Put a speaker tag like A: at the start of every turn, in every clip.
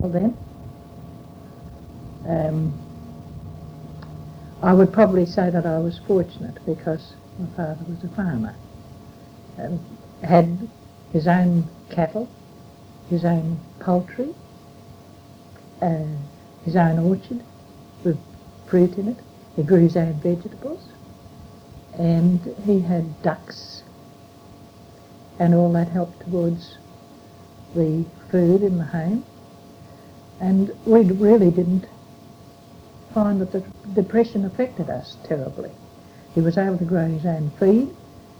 A: then. I would probably say that I was fortunate because my father was a farmer and had his own cattle, his own poultry, his own orchard with fruit in it. He grew his own vegetables and he had ducks, and all that helped towards the food in the home. And we really didn't find that the depression affected us terribly. He was able to grow his own feed,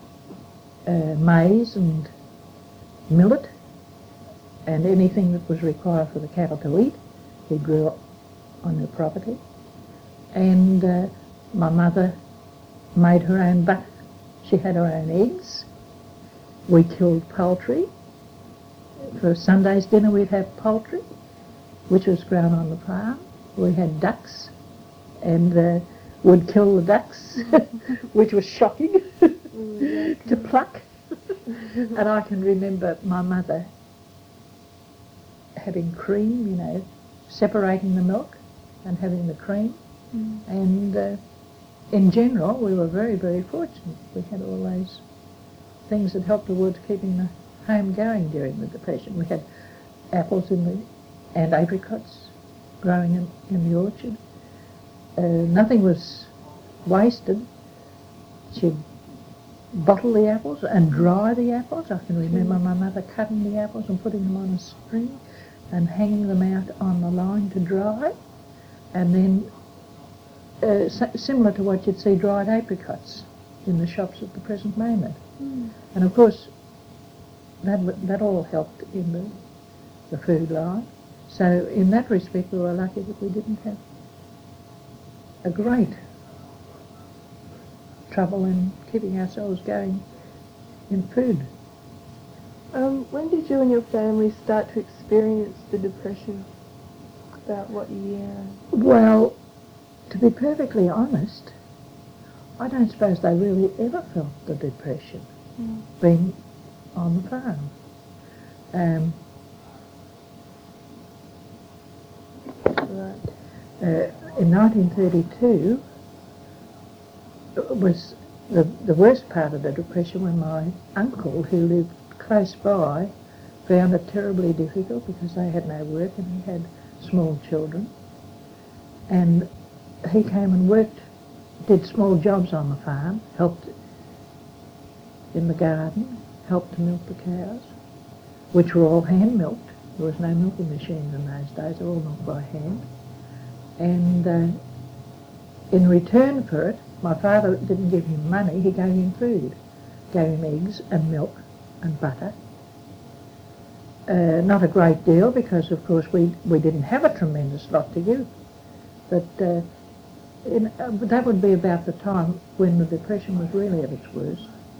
A: maize and millet, and anything that was required for the cattle to eat, he grew on the property. And my mother made her own butter. She had her own eggs. We killed poultry. For Sunday's dinner we'd have poultry, which was grown on the farm. We had ducks, and would kill the ducks, which was shocking to pluck. And I can remember my mother having cream, you know, separating the milk and having the cream. And in general, we were very, very fortunate. We had all those things that helped towards keeping the home going during the Depression. We had apples and apricots growing in the orchard. Nothing was wasted. She'd bottle the apples and dry the apples. I can remember my mother cutting the apples and putting them on a string and hanging them out on the line to dry. And then, similar to what you'd see dried apricots in the shops at the present moment. And of course, that all helped in the food line. So in that respect, we were lucky that we didn't have a great trouble in keeping ourselves going in food.
B: When did you and your family start to experience the Depression? About what year?
A: Well, to be perfectly honest, I don't suppose they really ever felt the Depression being on the farm. In 1932 was the worst part of the Depression, when my uncle, who lived close by, found it terribly difficult because they had no work and he had small children. And he came and worked, did small jobs on the farm, helped in the garden, helped to milk the cows, which were all hand-milked. There was no milking machines in those days, they were all milked by hand. And in return for it, my father didn't give him money, he gave him food. Gave him eggs and milk and butter. Not a great deal because, of course, we didn't have a tremendous lot to give. But that would be about the time when the Depression was really at its worst.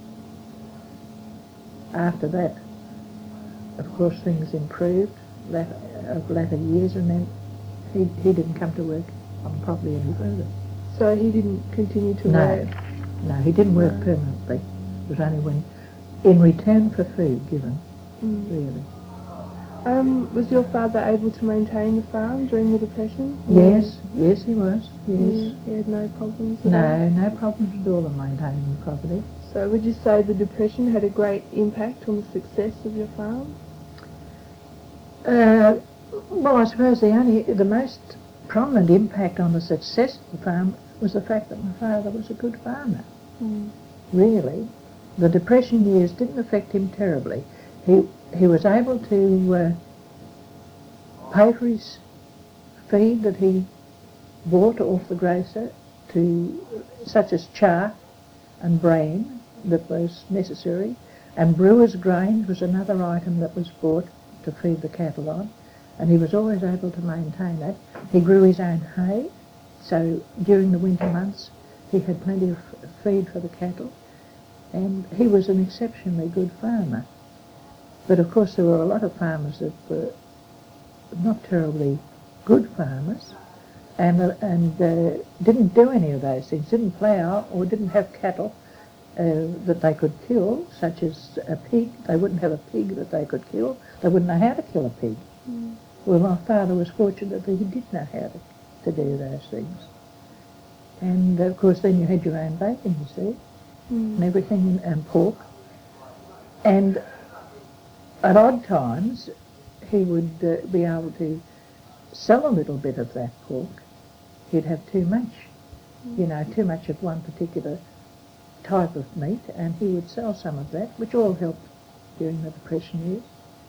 A: After that, of course, things improved latter years, and then he didn't come to work on the property any further.
B: So he didn't continue to work?
A: No, he didn't work permanently. It was only when, in return for food given, really.
B: Was your father able to maintain the farm during the Depression?
A: Yes, he was. Yes.
B: He had no problems at all?
A: No problems at all in maintaining the property.
B: So would you say the Depression had a great impact on the success of your farm?
A: Well, I suppose the most prominent impact on the success of the farm was the fact that my father was a good farmer. Really. The Depression years didn't affect him terribly. He was able to pay for his feed that he bought off the grocer, such as chaff and bran that was necessary, and brewer's grain was another item that was bought to feed the cattle on, and he was always able to maintain that. He grew his own hay, so during the winter months he had plenty of feed for the cattle, and he was an exceptionally good farmer. But of course there were a lot of farmers that were not terribly good farmers and didn't do any of those things, didn't plough or didn't have cattle that they could kill, such as a pig. They wouldn't have a pig that they could kill. They wouldn't know how to kill a pig. Well, my father was fortunate that he did know how to do those things. And of course then you had your own bacon, you see, and everything, and pork. And at odd times he would be able to sell a little bit of that pork. He'd have too much, too much of one particular type of meat, and he would sell some of that, which all helped during the Depression years.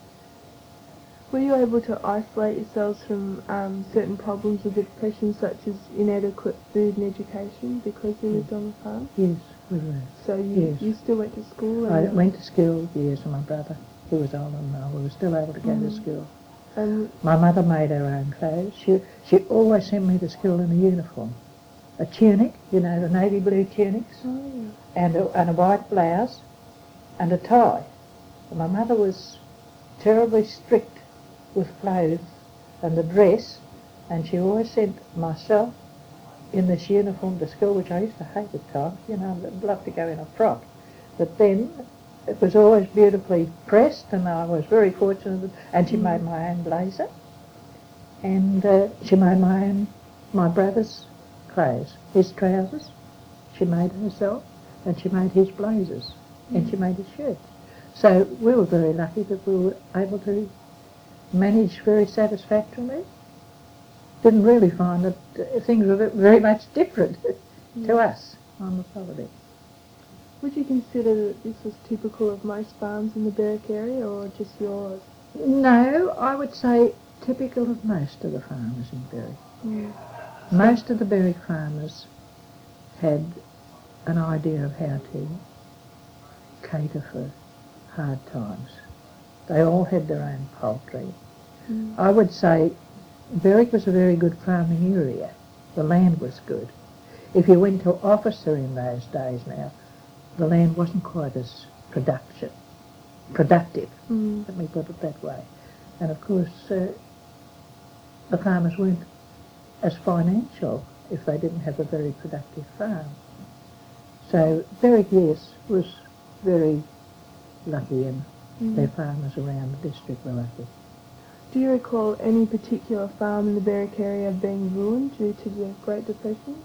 B: Were you able to isolate yourselves from certain problems with the Depression, such as inadequate food and education, because you lived on the farm?
A: Yes, we were.
B: So you still went to school?
A: I went to school, yes, and my brother, who was older than I, we were still able to go to school. My mother made her own clothes. She always sent me to school in a uniform. A tunic, the navy blue tunics, and a white blouse, and a tie. And my mother was terribly strict with clothes and the dress, and she always sent myself in this uniform to school, which I used to hate at times. I'd love to go in a frock. But then it was always beautifully pressed, and I was very fortunate. And she made my own blazer, and she made my brother's clothes, his trousers. She made herself, and she made his blazers, and she made his shirts. So we were very lucky that we were able to manage very satisfactorily. Didn't really find that things were very much different to us on the property.
B: Would you consider that this was typical of most farms in the Berwick area, or just yours?
A: No, I would say typical of most of the farmers in Berwick. Most of the Berwick farmers had an idea of how to cater for hard times. They all had their own poultry. I would say Berwick was a very good farming area. The land was good. If you went to officer in those days now, the land wasn't quite as productive, let me put it that way. And of course, the farmers weren't as financial if they didn't have a very productive farm. So Berwick, yes, was very lucky, and their farmers around the district were lucky.
B: Do you recall any particular farm in the Berwick area being ruined due to the Great Depression?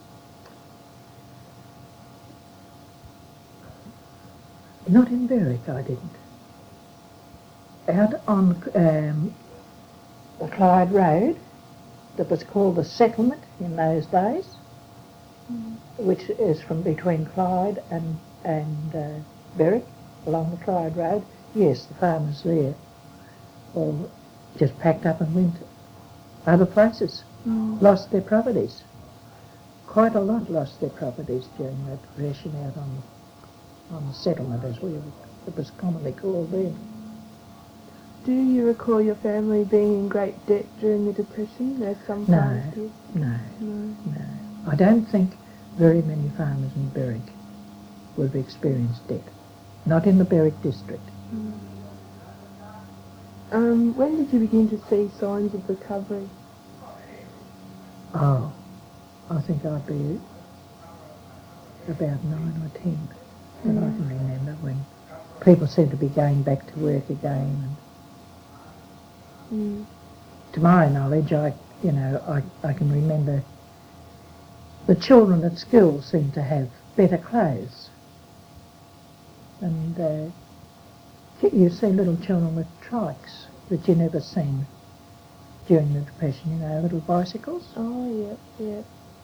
A: Not in Berwick, I didn't. Out on the Clyde Road, that was called the Settlement in those days, which is from between Clyde and Berwick, along the Clyde Road. Yes, the farmers there all just packed up and went other places, lost their properties. Quite a lot lost their properties during that Depression out on the Settlement, as it was commonly called then.
B: Do you recall your family being in great debt during the Depression, as some farmers did?
A: No. I don't think very many farmers in Berwick would have experienced debt. Not in the Berwick district.
B: When did you begin to see signs of recovery?
A: Oh, I think I'd be about 9 or 10 that I can remember, when people seemed to be going back to work again. And to my knowledge, I can remember the children at school seemed to have better clothes. And you see little children with trikes that you never seen during the Depression, little bicycles.
B: Oh, yeah.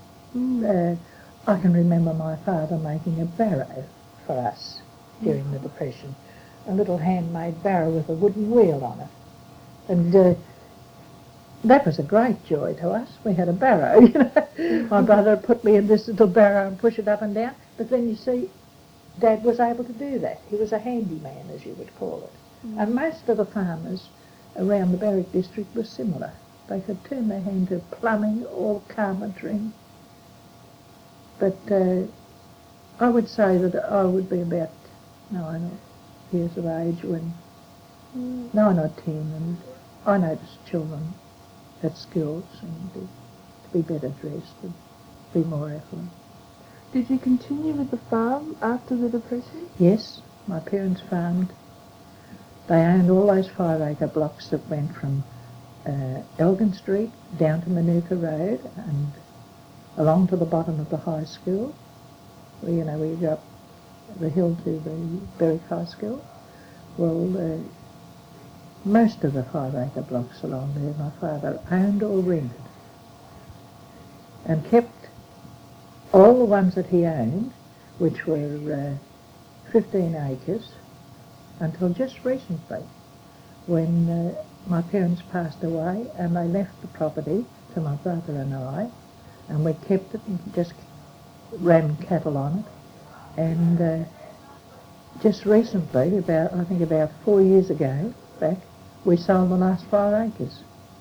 A: I can remember my father making a barrow for us during the Depression, a little handmade barrow with a wooden wheel on it. And that was a great joy to us. We had a barrow, My brother would put me in this little barrow and push it up and down. But then, you see, Dad was able to do that. He was a handyman, as you would call it. And most of the farmers around the Berwick district were similar. They could turn their hand to plumbing or carpentering. But I would say that I would be about 9 years of age when 9 or 10, and I noticed children at school seemed to be better dressed and be more affluent.
B: Did you continue with the farm after the Depression?
A: Yes, my parents farmed. They owned all those 5-acre blocks that went from Elgin Street down to Manuka Road and along to the bottom of the high school, where you go up the hill to the Berwick High School. Well, most of the 5-acre blocks along there my father owned or rented, and kept all the ones that he owned, which were 15 acres, until just recently, when my parents passed away and they left the property to my brother and I, and we kept it and just ran cattle on it. And just recently, about 4 years ago, back, we sold the last 5 acres.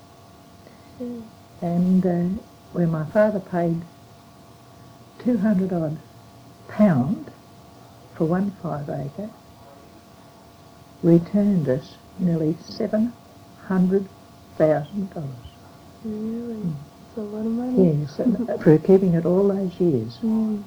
A: And where my father paid £200 odd for one 5-acre, returned us nearly $700,000.
B: Really? That's a lot of money.
A: Yes, and for keeping it all those years.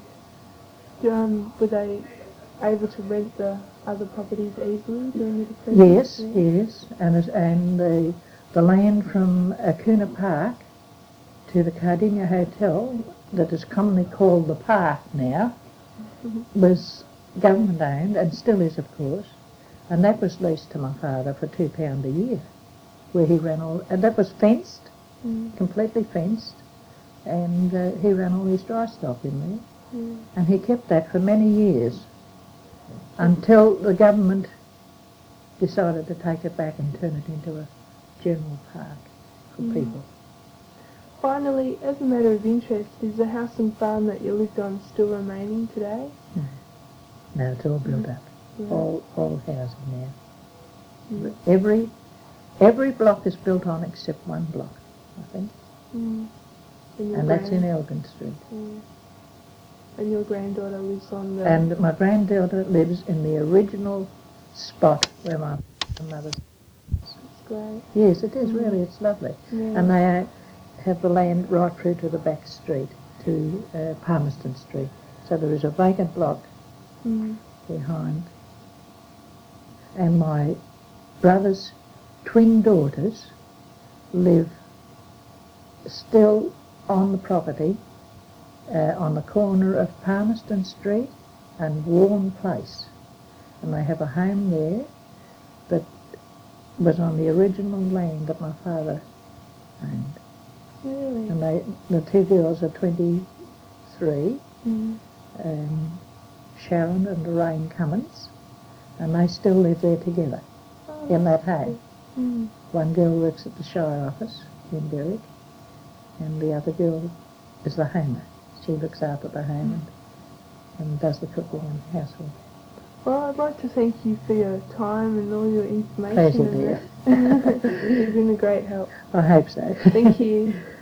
B: Were they able to rent the other properties easily during the Depression?
A: Yes, and the land from Akuna Park to the Cardinia Hotel, that is commonly called the Park now, was government owned, and still is, of course, and that was leased to my father for £2 a year, where he ran all, and that was fenced, completely fenced, and he ran all his dry stock in there, and he kept that for many years, until the government decided to take it back and turn it into a general park for people.
B: Finally, as a matter of interest, is the house and farm that you lived on still remaining today?
A: No, it's all built up.
B: Yeah.
A: All housing now. Every block is built on except one block, I think. And that's in Elgin Street.
B: And your granddaughter lives on the...
A: And my granddaughter lives in the original spot where my mother's...
B: That's great.
A: Yes, it is really, it's lovely.
B: Yeah.
A: And they have the land right through to the back street, to Palmerston Street. So there is a vacant block behind. And my brother's twin daughters live still on the property, on the corner of Palmerston Street and Warren Place. And they have a home there that was on the original land that my father owned.
B: Really?
A: And the two girls are 23, Sharon and Lorraine Cummins, and they still live there together in that home. One girl works at the Shire office in Berwick, and the other girl is the homer. She looks after the home and does the cooking and housework.
B: Well, I'd like to thank you for your time and all your information.
A: Pleasure, dear.
B: You've been a great help.
A: I hope so.
B: Thank you.